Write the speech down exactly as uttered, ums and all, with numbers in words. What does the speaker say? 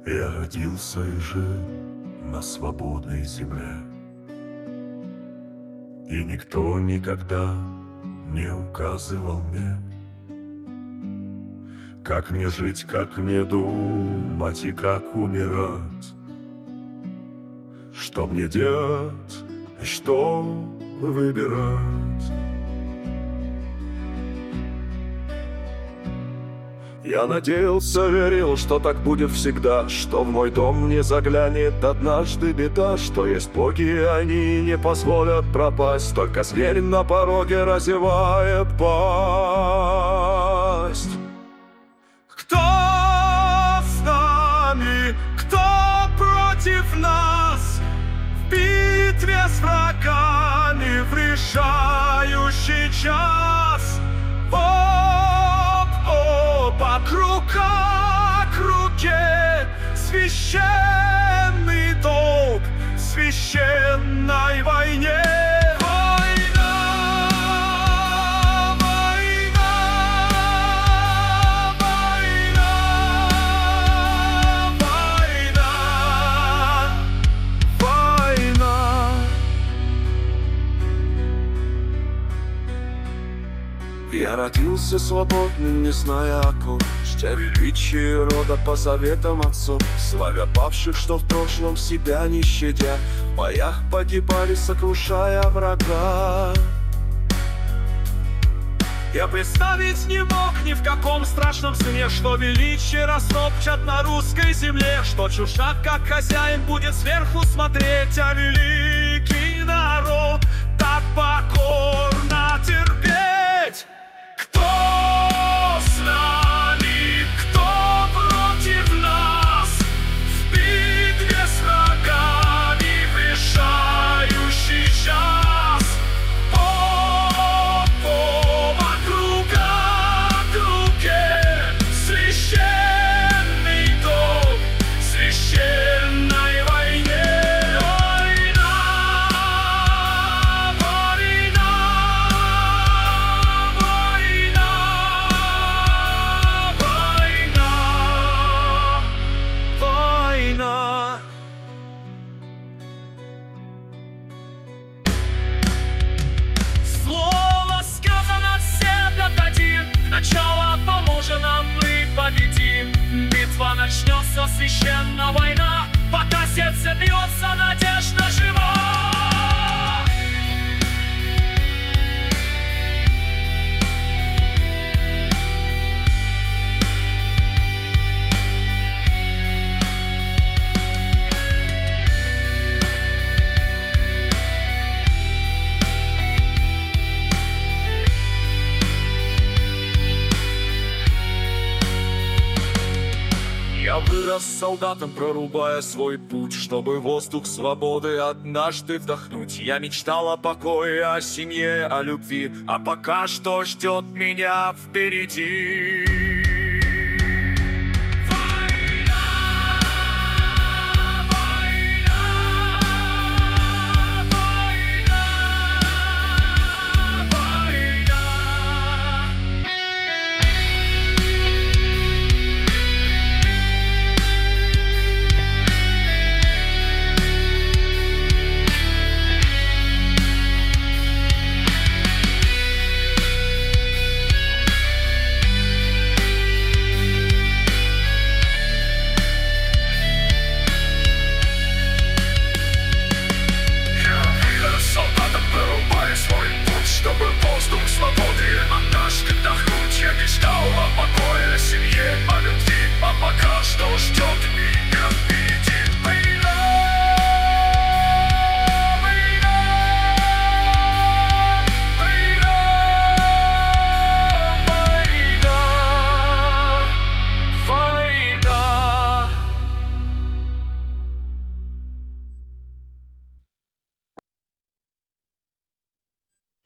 Я родился и жил на свободной земле, и никто никогда не указывал мне, как мне жить, как мне думать и как умирать, что мне делать и что выбирать. Я надеялся, верил, что так будет всегда, что в мой дом не заглянет однажды беда, что есть боги, и они не позволят пропасть, только зверь на пороге разевает пасть. Кто с нами, кто против нас? В битве с врагами в решающий час. От рука к руке священный долг в священной войне. Война, война, война, война, война. Я родился свободным, не зная оков, чтя величие рода по заветам отцов, славя павших, что в прошлом себя не щадя, в боях погибали, сокрушая врага. Я представить не мог ни в каком страшном сне, что величие растопчат на русской земле, что чужак, как хозяин, будет сверху смотреть, а великий народ так покорно терпеть. Кто с нами, кто против нас? В битве с врагами в решающий час. От рука к руке священный долг в священной войне. Слово сказано, все дадим, начало поможет нам, мы победим. Битва начнется, священная война, пока сердце бьется, надежда жива. Я вырос солдатом, прорубая свой путь, чтобы воздух свободы однажды вдохнуть. Я мечтал о покое, о семье, о любви, а пока что ждет меня впереди.